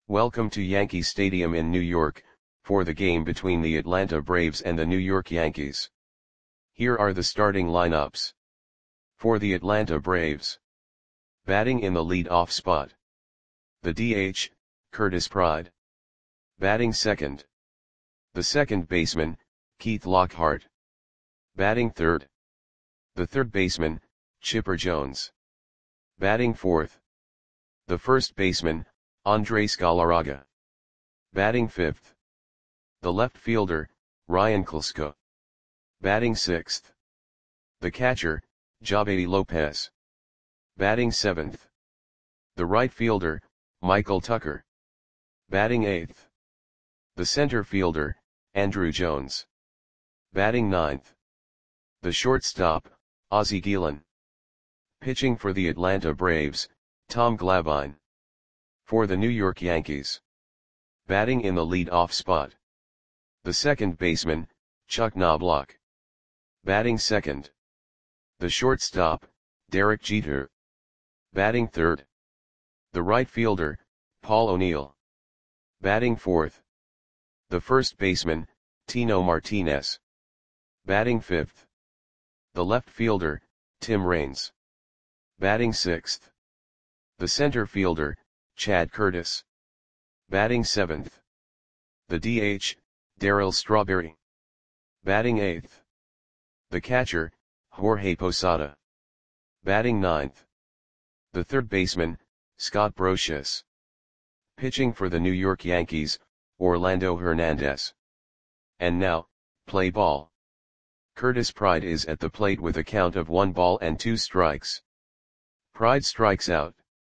Welcome to Yankee Stadium in New York, for the game between the Atlanta Braves and the New York Yankees. Here are the starting lineups. For the Atlanta Braves. Batting in the lead-off spot. The DH, Curtis Pride. Batting second. The second baseman, Keith Lockhart. Batting third. The third baseman, Chipper Jones. Batting fourth. The first baseman, Andres Galarraga. Batting fifth. The left fielder, Ryan Klesko. Batting sixth. The catcher, Javedi Lopez. Batting seventh. The right fielder, Michael Tucker. Batting eighth. The center fielder, Andruw Jones. Batting ninth. The shortstop, Ozzie Guillen. Pitching for the Atlanta Braves, Tom Glavine. For the New York Yankees. Batting in the lead-off spot. The second baseman, Chuck Knobloch. Batting second. The shortstop, Derek Jeter. Batting third. The right fielder, Paul O'Neill. Batting fourth. The first baseman, Tino Martinez. Batting fifth. The left fielder, Tim Raines. Batting sixth. The center fielder, Chad Curtis. Batting seventh. The DH, Darryl Strawberry. Batting eighth. The catcher, Jorge Posada. Batting ninth. The third baseman, Scott Brosius. Pitching for the New York Yankees, Orlando Hernandez. And now, play ball. Curtis Pride is at the plate with a count of 1 ball and 2 strikes. Pride strikes out.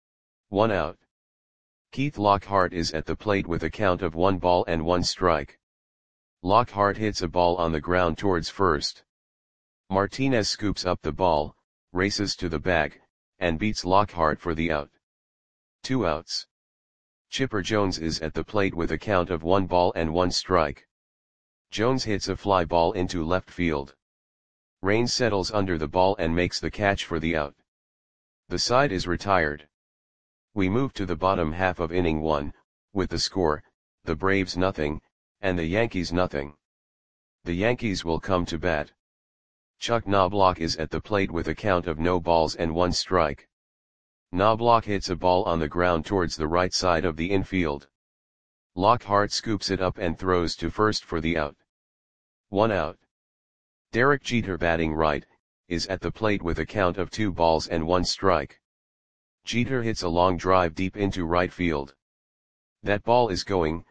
1 out. Keith Lockhart is at the plate with a count of 1 ball and 1 strike. Lockhart hits a ball on the ground towards first. Martinez scoops up the ball, races to the bag, and beats Lockhart for the out. 2 outs. Chipper Jones is at the plate with a count of 1 ball and 1 strike. Jones hits a fly ball into left field. Raines settles under the ball and makes the catch for the out. The side is retired. We move to the bottom half of inning 1, with the score, the Braves nothing, and the Yankees nothing. The Yankees will come to bat. Chuck Knobloch is at the plate with a count of no balls and 1 strike. Knobloch hits a ball on the ground towards the right side of the infield. Lockhart scoops it up and throws to first for the out. 1 out. Derek Jeter, batting right, is at the plate with a count of 2 balls and 1 strike. Jeter hits a long drive deep into right field. That ball is gone.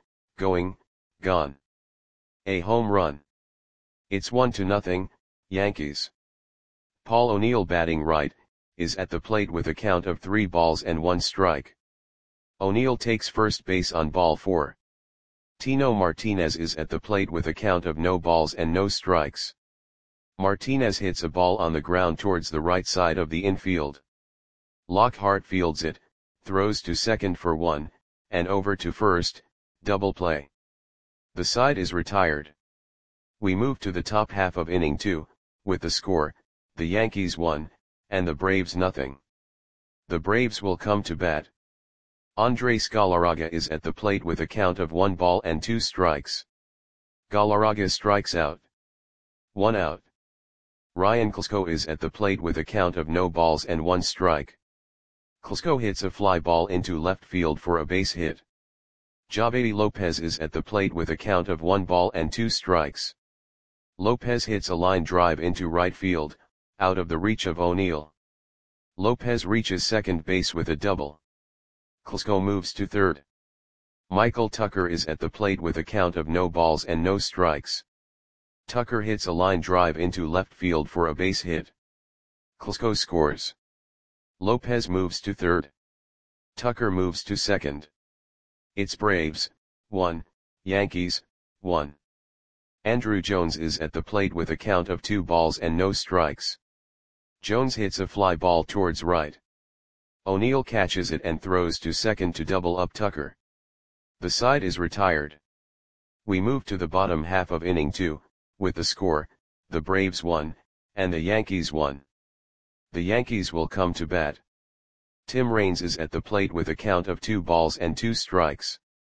A home run. It's 1-0, Yankees. Paul O'Neill, batting right, is at the plate with a count of 3 balls and 1 strike. O'Neill takes first base on ball 4. Tino Martinez is at the plate with a count of no balls and no strikes. Martinez hits a ball on the ground towards the right side of the infield. Lockhart fields it, throws to second for 1, and over to first, double play. The side is retired. We move to the top half of inning 2, with the score, the Yankees 1, and the Braves nothing. The Braves will come to bat. Andres Galarraga is at the plate with a count of 1 ball and 2 strikes. Galarraga strikes out. 1 out. Ryan Klesko is at the plate with a count of no balls and 1 strike. Klesko hits a fly ball into left field for a base hit. Javedi Lopez is at the plate with a count of 1 ball and 2 strikes. Lopez hits a line drive into right field, out of the reach of O'Neill. Lopez reaches second base with a double. Klesko moves to third. Michael Tucker is at the plate with a count of no balls and no strikes. Tucker hits a line drive into left field for a base hit. Klesko scores. Lopez moves to third. Tucker moves to second. It's Braves 1, Yankees 1. Andruw Jones is at the plate with a count of 2 balls and no strikes. Jones hits a fly ball towards right. O'Neill catches it and throws to second to double up Tucker. The side is retired. We move to the bottom half of inning 2, with the score, the Braves 1, and the Yankees 1. The Yankees will come to bat. Tim Raines is at the plate with a count of 2 balls and 2 strikes.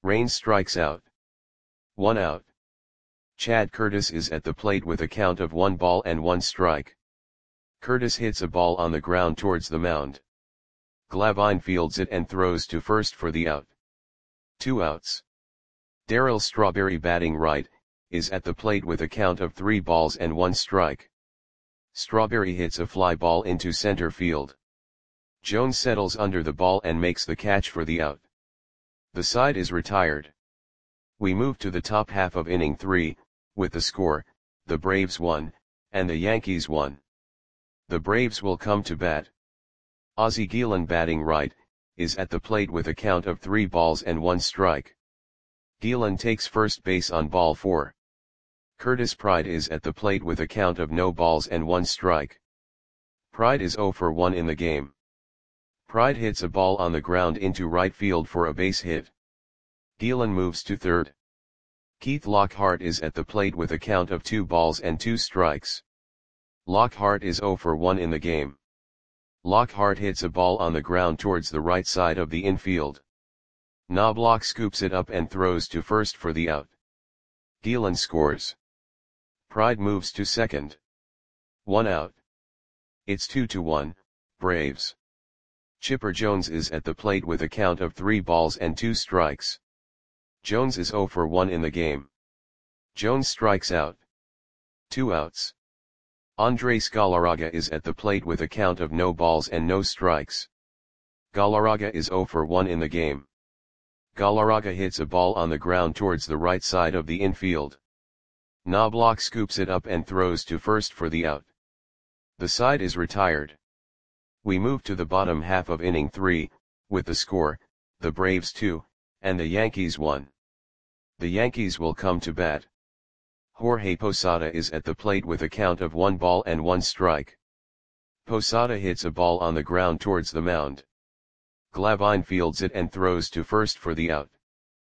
Raines strikes out. 1 out. Chad Curtis is at the plate with a count of 1 ball and 1 strike. Curtis hits a ball on the ground towards the mound. Glavine fields it and throws to first for the out. 2 outs. Darryl Strawberry, batting right, is at the plate with a count of 3 balls and 1 strike. Strawberry hits a fly ball into center field. Jones settles under the ball and makes the catch for the out. The side is retired. We move to the top half of inning 3, with the score, the Braves 1, and the Yankees 1. The Braves will come to bat. Ozzie Guillen, batting right, is at the plate with a count of 3 balls and 1 strike. Guillen takes first base on ball 4. Curtis Pride is at the plate with a count of no balls and 1 strike. Pride is 0 for 1 in the game. Pride hits a ball on the ground into right field for a base hit. Guillen moves to third. Keith Lockhart is at the plate with a count of 2 balls and 2 strikes. Lockhart is 0 for 1 in the game. Lockhart hits a ball on the ground towards the right side of the infield. Knobloch scoops it up and throws to first for the out. Guillen scores. Pride moves to second. 1 out. It's 2-1, Braves. Chipper Jones is at the plate with a count of 3 balls and 2 strikes. Jones is 0 for 1 in the game. Jones strikes out. 2 outs. Andres Galarraga is at the plate with a count of no balls and no strikes. Galarraga is 0 for 1 in the game. Galarraga hits a ball on the ground towards the right side of the infield. Knobloch scoops it up and throws to first for the out. The side is retired. We move to the bottom half of inning 3, with the score, the Braves 2, and the Yankees 1. The Yankees will come to bat. Jorge Posada is at the plate with a count of 1 ball and 1 strike. Posada hits a ball on the ground towards the mound. Glavine fields it and throws to first for the out.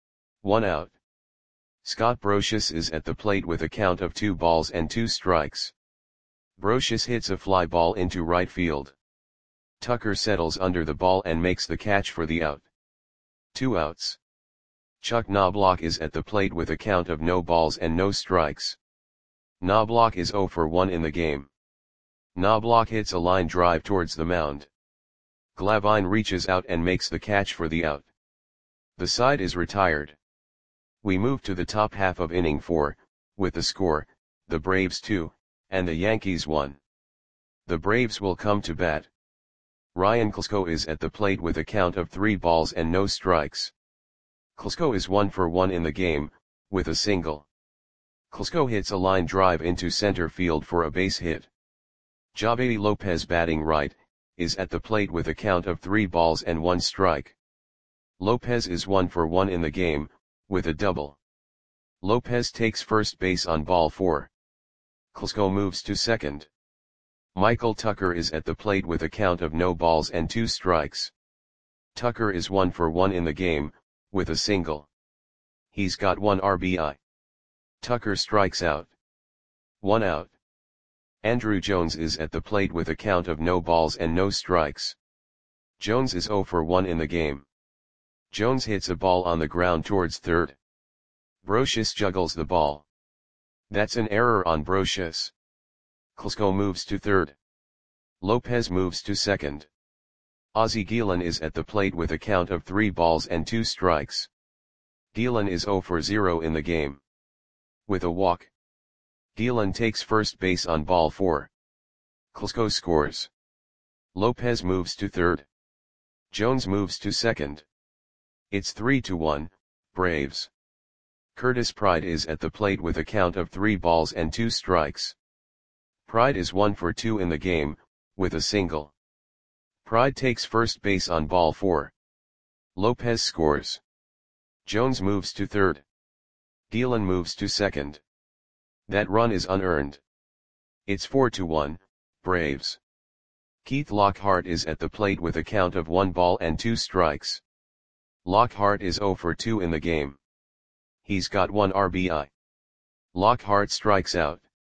1 out. Scott Brosius is at the plate with a count of 2 balls and 2 strikes. Brosius hits a fly ball into right field. Tucker settles under the ball and makes the catch for the out. 2 outs. Chuck Knobloch is at the plate with a count of no balls and no strikes. Knobloch is 0 for 1 in the game. Knobloch hits a line drive towards the mound. Glavine reaches out and makes the catch for the out. The side is retired. We move to the top half of inning 4, with the score, the Braves 2, and the Yankees 1. The Braves will come to bat. Ryan Klesko is at the plate with a count of 3 balls and no strikes. Klesko is 1 for 1 in the game, with a single. Klesko hits a line drive into center field for a base hit. Javy Lopez, batting right, is at the plate with a count of 3 balls and 1 strike. Lopez is 1 for 1 in the game, with a double. Lopez takes first base on ball 4. Klesko moves to second. Michael Tucker is at the plate with a count of no balls and 2 strikes. Tucker is 1 for 1 in the game, with a single. He's got 1 RBI. Tucker strikes out. 1 out. Andrew Jones is at the plate with a count of no balls and no strikes. Jones is 0 for 1 in the game. Jones hits a ball on the ground towards third. Brosius juggles the ball. That's an error on Brosius. Klesko moves to third. Lopez moves to second. Ozzie Guillen is at the plate with a count of 3 balls and 2 strikes. Guillen is 0 for 0 in the game. With a walk. Guillen takes first base on ball 4. Klesko scores. Lopez moves to third. Jones moves to second. It's 3-1, Braves. Curtis Pride is at the plate with a count of 3 balls and 2 strikes. Pride is 1 for 2 in the game, with a single. Pride takes first base on ball 4. Lopez scores. Jones moves to third. Guillen moves to second. That run is unearned. It's 4-1, Braves. Keith Lockhart is at the plate with a count of 1 ball and 2 strikes. Lockhart is 0 for 2 in the game. He's got 1 RBI. Lockhart strikes out.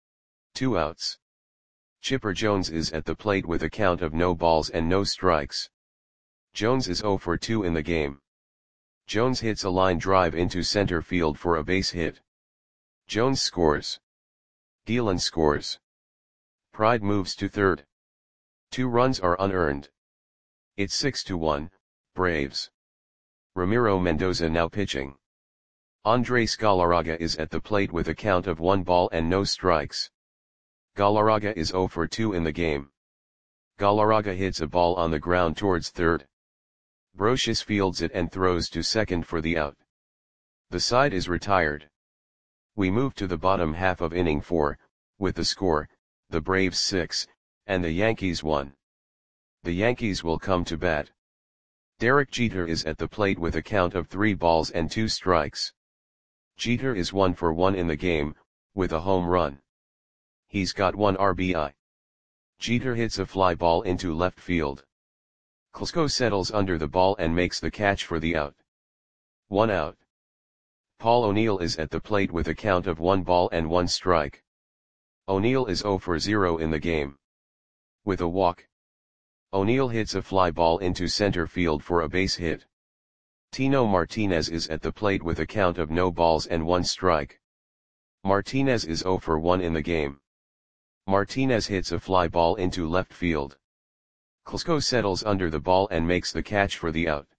2 outs. Chipper Jones is at the plate with a count of no balls and no strikes. Jones is 0 for 2 in the game. Jones hits a line drive into center field for a base hit. Jones scores. Gielan scores. Pride moves to third. 2 runs are unearned. It's 6-1, Braves. Ramiro Mendoza now pitching. Andres Galarraga is at the plate with a count of 1 ball and no strikes. Galarraga is 0 for 2 in the game. Galarraga hits a ball on the ground towards third. Brocious fields it and throws to second for the out. The side is retired. We move to the bottom half of inning 4, with the score, the Braves 6, and the Yankees 1. The Yankees will come to bat. Derek Jeter is at the plate with a count of 3 balls and 2 strikes. Jeter is 1 for 1 in the game, with a home run. He's got 1 RBI. Jeter hits a fly ball into left field. Klesko settles under the ball and makes the catch for the out. 1 out. Paul O'Neill is at the plate with a count of 1 ball and 1 strike. O'Neill is 0 for 0 in the game. With a walk, O'Neill hits a fly ball into center field for a base hit. Tino Martinez is at the plate with a count of no balls and 1 strike. Martinez is 0 for 1 in the game. Martinez hits a fly ball into left field. Klesko settles under the ball and makes the catch for the out.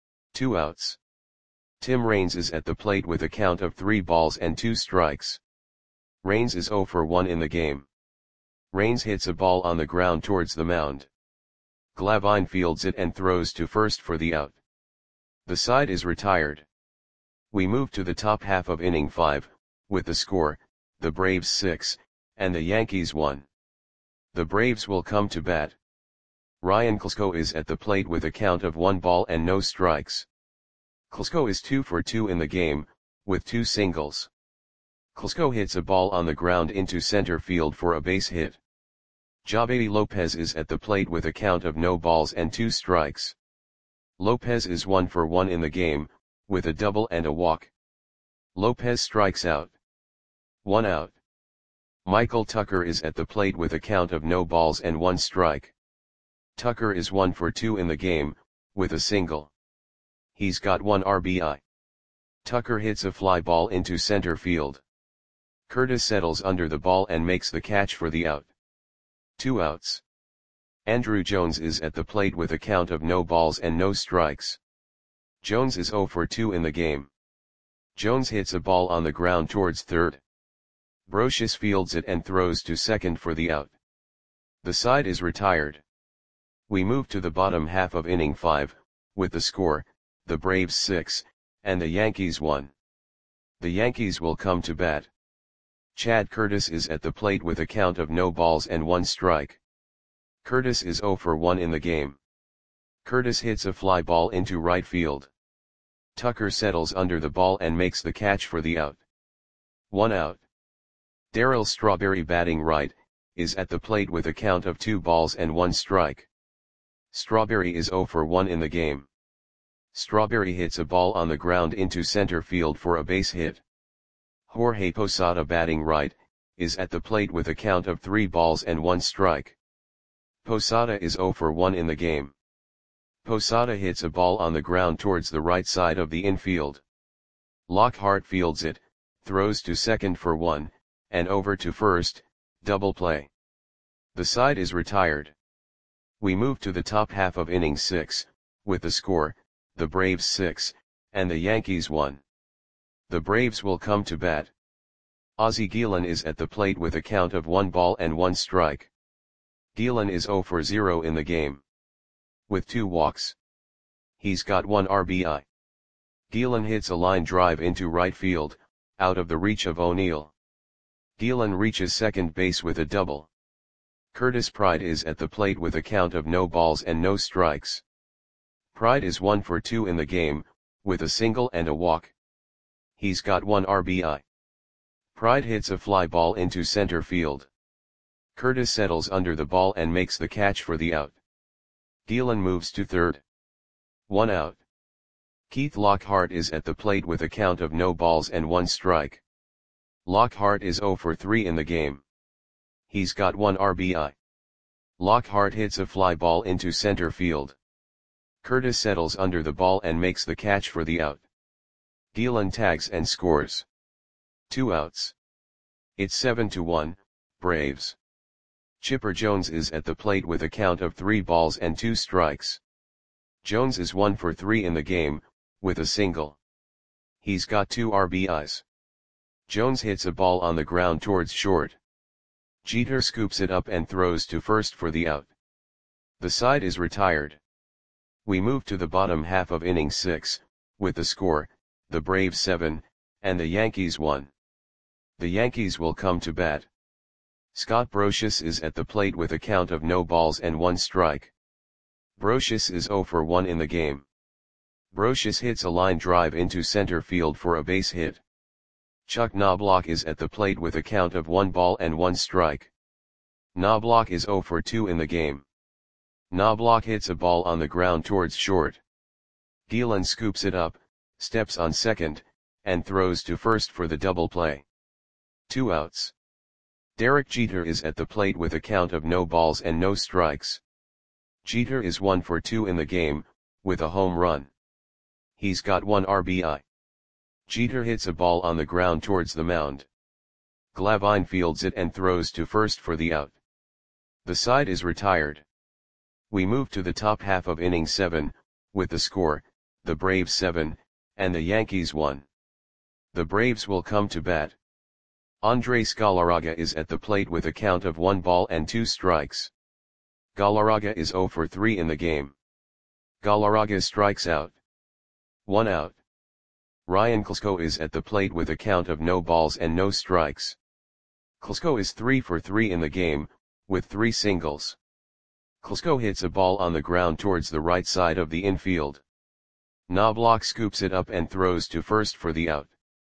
2 outs. Tim Raines is at the plate with a count of 3 balls and 2 strikes. Raines is 0 for 1 in the game. Raines hits a ball on the ground towards the mound. Glavine fields it and throws to first for the out. The side is retired. We move to the top half of inning 5, with the score, the Braves 6, and the Yankees 1. The Braves will come to bat. Ryan Klesko is at the plate with a count of 1 ball and no strikes. Klesko is 2 for 2 in the game, with 2 singles. Klesko hits a ball on the ground into center field for a base hit. Javedi Lopez is at the plate with a count of no balls and 2 strikes. Lopez is 1 for 1 in the game, with a double and a walk. Lopez strikes out. 1 out. Michael Tucker is at the plate with a count of no balls and 1 strike. Tucker is 1 for 2 in the game, with a single. He's got 1 RBI. Tucker hits a fly ball into center field. Curtis settles under the ball and makes the catch for the out. 2 outs. Andruw Jones is at the plate with a count of no balls and no strikes. Jones is 0 for 2 in the game. Jones hits a ball on the ground towards third. Brocious fields it and throws to second for the out. The side is retired. We move to the bottom half of inning 5, with the score, the Braves 6, and the Yankees 1. The Yankees will come to bat. Chad Curtis is at the plate with a count of no balls and 1 strike. Curtis is 0 for 1 in the game. Curtis hits a fly ball into right field. Tucker settles under the ball and makes the catch for the out. 1 out. Darryl Strawberry batting right, is at the plate with a count of 2 balls and 1 strike. Strawberry is 0 for 1 in the game. Strawberry hits a ball on the ground into center field for a base hit. Jorge Posada batting right, is at the plate with a count of 3 balls and 1 strike. Posada is 0 for 1 in the game. Posada hits a ball on the ground towards the right side of the infield. Lockhart fields it, throws to second for 1, and over to first, double play. The side is retired. We move to the top half of inning 6, with the score, the Braves 6, and the Yankees 1. The Braves will come to bat. Ozzie Gielan is at the plate with a count of 1 ball and 1 strike. Gielan is 0 for 0 in the game. With 2 walks. He's got 1 RBI. Gielan hits a line drive into right field, out of the reach of O'Neill. Gielan reaches second base with a double. Curtis Pride is at the plate with a count of no balls and no strikes. Pride is 1 for 2 in the game, with a single and a walk. He's got 1 RBI. Pride hits a fly ball into center field. Curtis settles under the ball and makes the catch for the out. Gielan moves to third. 1 out. Keith Lockhart is at the plate with a count of no balls and 1 strike. Lockhart is 0 for 3 in the game. He's got 1 RBI. Lockhart hits a fly ball into center field. Curtis settles under the ball and makes the catch for the out. Gielan tags and scores. 2 outs. It's 7-1, Braves. Chipper Jones is at the plate with a count of 3 balls and 2 strikes. Jones is 1 for 3 in the game, with a single. He's got 2 RBIs. Jones hits a ball on the ground towards short. Jeter scoops it up and throws to first for the out. The side is retired. We move to the bottom half of inning 6, with the score, the Braves 7, and the Yankees 1. The Yankees will come to bat. Scott Brosius is at the plate with a count of no balls and 1 strike. Brosius is 0 for 1 in the game. Brosius hits a line drive into center field for a base hit. Chuck Knobloch is at the plate with a count of 1 ball and 1 strike. Knobloch is 0 for 2 in the game. Knobloch hits a ball on the ground towards short. Gielan scoops it up, steps on second, and throws to first for the double play. 2 outs. Derek Jeter is at the plate with a count of no balls and no strikes. Jeter is 1 for 2 in the game, with a home run. He's got 1 RBI. Jeter hits a ball on the ground towards the mound. Glavine fields it and throws to first for the out. The side is retired. We move to the top half of inning 7, with the score, the Braves 7, and the Yankees 1. The Braves will come to bat. Andres Galarraga is at the plate with a count of 1 ball and 2 strikes. Galarraga is 0 for 3 in the game. Galarraga strikes out. 1 out. Ryan Klesko is at the plate with a count of no balls and no strikes. Klesko is 3 for 3 in the game, with 3 singles. Klesko hits a ball on the ground towards the right side of the infield. Knobloch scoops it up and throws to first for the out.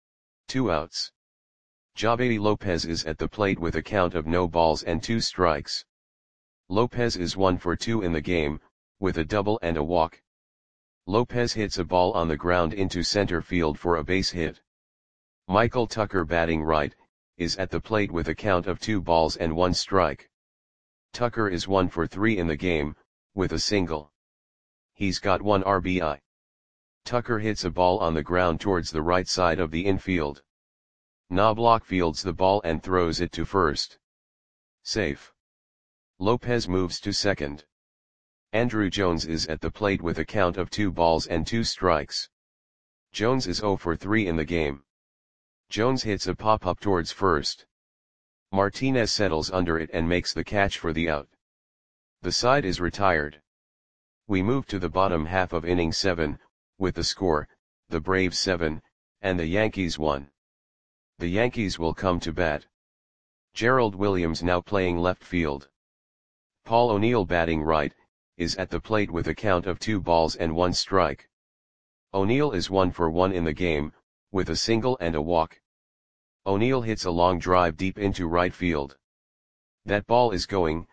2 outs. Javier Lopez is at the plate with a count of no balls and 2 strikes. Lopez is 1 for 2 in the game, with a double and a walk. Lopez hits a ball on the ground into center field for a base hit. Michael Tucker, batting right, is at the plate with a count of 2 balls and 1 strike. Tucker is 1 for 3 in the game, with a single. He's got 1 RBI. Tucker hits a ball on the ground towards the right side of the infield. Knobloch fields the ball and throws it to first. Safe. Lopez moves to second. Andruw Jones is at the plate with a count of 2 balls and 2 strikes. Jones is 0 for 3 in the game. Jones hits a pop-up towards first. Martinez settles under it and makes the catch for the out. The side is retired. We move to the bottom half of inning 7, with the score, the Braves 7, and the Yankees 1. The Yankees will come to bat. Gerald Williams, now playing left field. Paul O'Neill, batting right, is at the plate with a count of 2 balls and 1 strike. O'Neill is 1 for 1 in the game, with a single and a walk. O'Neill hits a long drive deep into right field. That ball is gone.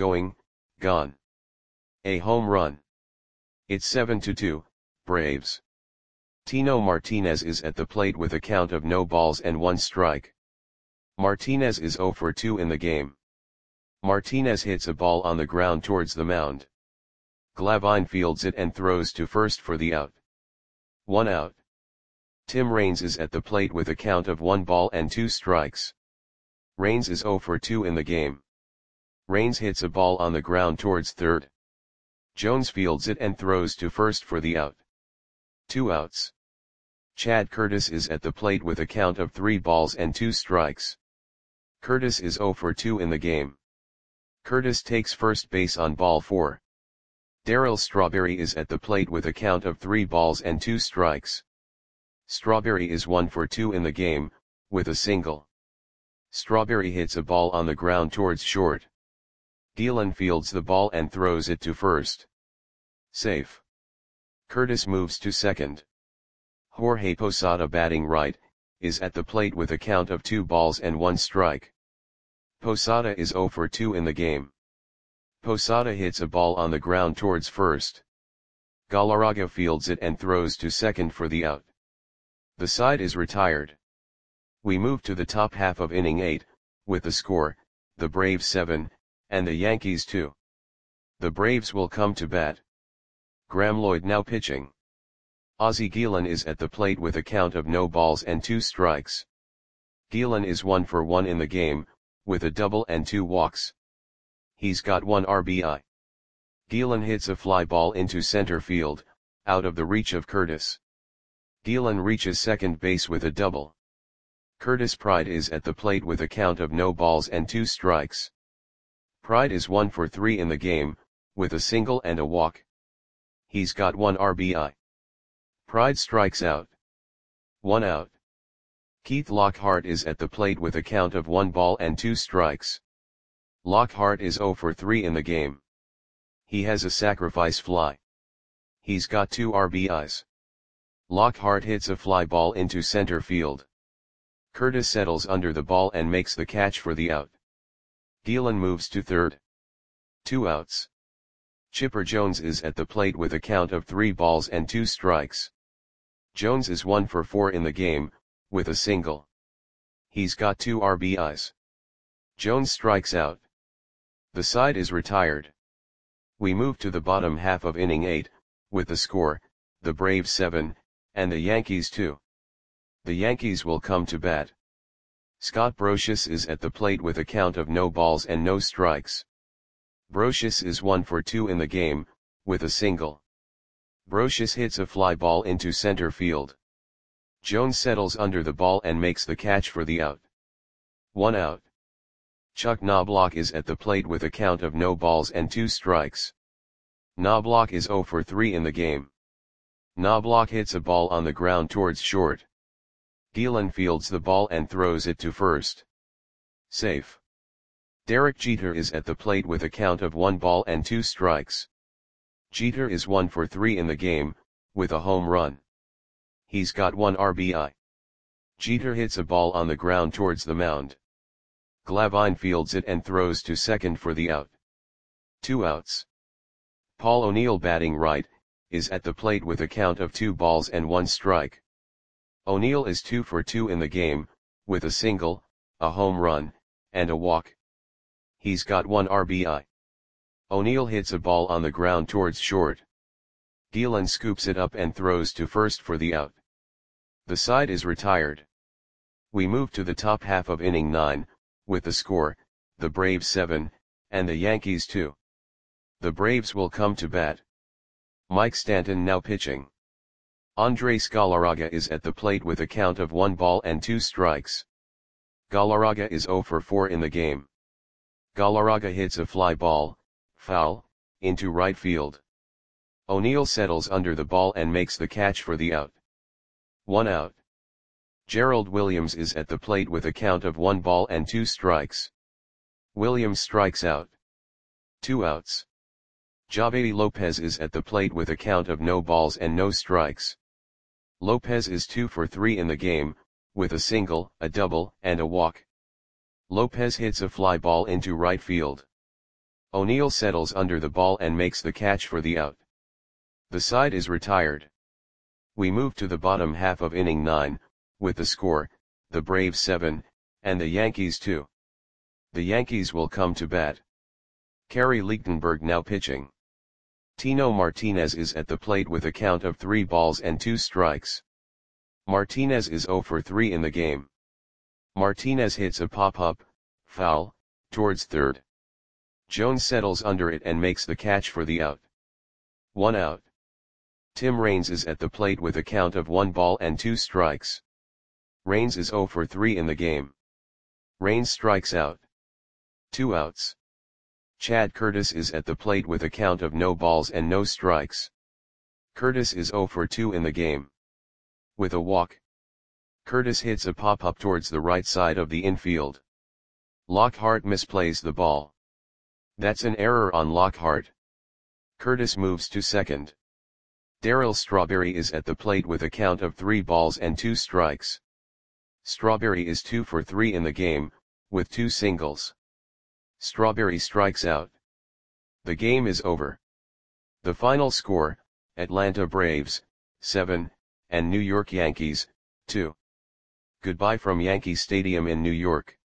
A home run. It's 7-2, Braves. Tino Martinez is at the plate with a count of no balls and 1 strike. Martinez is 0 for 2 in the game. Martinez hits a ball on the ground towards the mound. Glavine fields it and throws to first for the out. 1 out. Tim Raines is at the plate with a count of 1 ball and 2 strikes. Raines is 0 for 2 in the game. Raines hits a ball on the ground towards third. Jones fields it and throws to first for the out. 2 outs. Chad Curtis is at the plate with a count of 3 balls and 2 strikes. Curtis is 0 for 2 in the game. Curtis takes first base on ball 4. Darryl Strawberry is at the plate with a count of 3 balls and 2 strikes. Strawberry is 1 for 2 in the game, with a single. Strawberry hits a ball on the ground towards short. Gielan fields the ball and throws it to first. Safe. Curtis moves to second. Jorge Posada, batting right, is at the plate with a count of 2 balls and 1 strike. Posada is 0 for 2 in the game. Posada hits a ball on the ground towards first. Galarraga fields it and throws to second for the out. The side is retired. We move to the top half of inning 8, with the score, the Braves 7, and the Yankees 2. The Braves will come to bat. Graeme Lloyd now pitching. Ozzie Guillen is at the plate with a count of no balls and 2 strikes. Guillen is 1 for 1 in the game, with a double and 2 walks. He's got 1 RBI. Guillen hits a fly ball into center field, out of the reach of Curtis. Guillen reaches second base with a double. Curtis Pride is at the plate with a count of no balls and 2 strikes. Pride is 1 for 3 in the game, with a single and a walk. He's got 1 RBI. Pride strikes out. 1 out. Keith Lockhart is at the plate with a count of 1 ball and 2 strikes. Lockhart is 0 for 3 in the game. He has a sacrifice fly. He's got 2 RBIs. Lockhart hits a fly ball into center field. Curtis settles under the ball and makes the catch for the out. Guillen moves to third. 2 outs. Chipper Jones is at the plate with a count of 3 balls and 2 strikes. Jones is 1 for 4 in the game, with a single. He's got 2 RBIs. Jones strikes out. The side is retired. We move to the bottom half of inning 8, with the score, the Braves 7, and the Yankees 2. The Yankees will come to bat. Scott Brosius is at the plate with a count of no balls and no strikes. Brosius is 1 for 2 in the game, with a single. Brosius hits a fly ball into center field. Jones settles under the ball and makes the catch for the out. 1 out. Chuck Knobloch is at the plate with a count of no balls and 2 strikes. Knobloch is 0 for 3 in the game. Knobloch hits a ball on the ground towards short. Guillen fields the ball and throws it to first. Safe. Derek Jeter is at the plate with a count of 1 ball and 2 strikes. Jeter is 1 for 3 in the game, with a home run. He's got 1 RBI. Jeter hits a ball on the ground towards the mound. Glavine fields it and throws to second for the out. 2 outs. Paul O'Neill, batting right, is at the plate with a count of 2 balls and 1 strike. O'Neill is 2 for 2 in the game, with a single, a home run, and a walk. He's got 1 RBI. O'Neill hits a ball on the ground towards short. Guillen scoops it up and throws to first for the out. The side is retired. We move to the top half of inning 9, with the score, the Braves 7, and the Yankees 2. The Braves will come to bat. Mike Stanton now pitching. Andres Galarraga is at the plate with a count of 1 ball and 2 strikes. Galarraga is 0 for 4 in the game. Galarraga hits a fly ball, foul, into right field. O'Neill settles under the ball and makes the catch for the out. 1 out. Gerald Williams is at the plate with a count of 1 ball and 2 strikes. Williams strikes out. 2 outs. Javier Lopez is at the plate with a count of no balls and no strikes. Lopez is 2 for 3 in the game, with a single, a double, and a walk. Lopez hits a fly ball into right field. O'Neill settles under the ball and makes the catch for the out. The side is retired. We move to the bottom half of inning 9, with the score, the Braves 7, and the Yankees 2. The Yankees will come to bat. Kerry Lichtenberg now pitching. Tino Martinez is at the plate with a count of 3 balls and 2 strikes. Martinez is 0 for 3 in the game. Martinez hits a pop-up, foul, towards third. Jones settles under it and makes the catch for the out. 1 out. Tim Raines is at the plate with a count of 1 ball and 2 strikes. Raines is 0 for 3 in the game. Raines strikes out. 2 outs. Chad Curtis is at the plate with a count of no balls and no strikes. Curtis is 0 for 2 in the game. With a walk. Curtis hits a pop-up towards the right side of the infield. Lockhart misplays the ball. That's an error on Lockhart. Curtis moves to second. Darryl Strawberry is at the plate with a count of 3 balls and 2 strikes. Strawberry is 2 for 3 in the game, with 2 singles. Strawberry strikes out. The game is over. The final score, Atlanta Braves, 7, and New York Yankees, 2. Goodbye from Yankee Stadium in New York.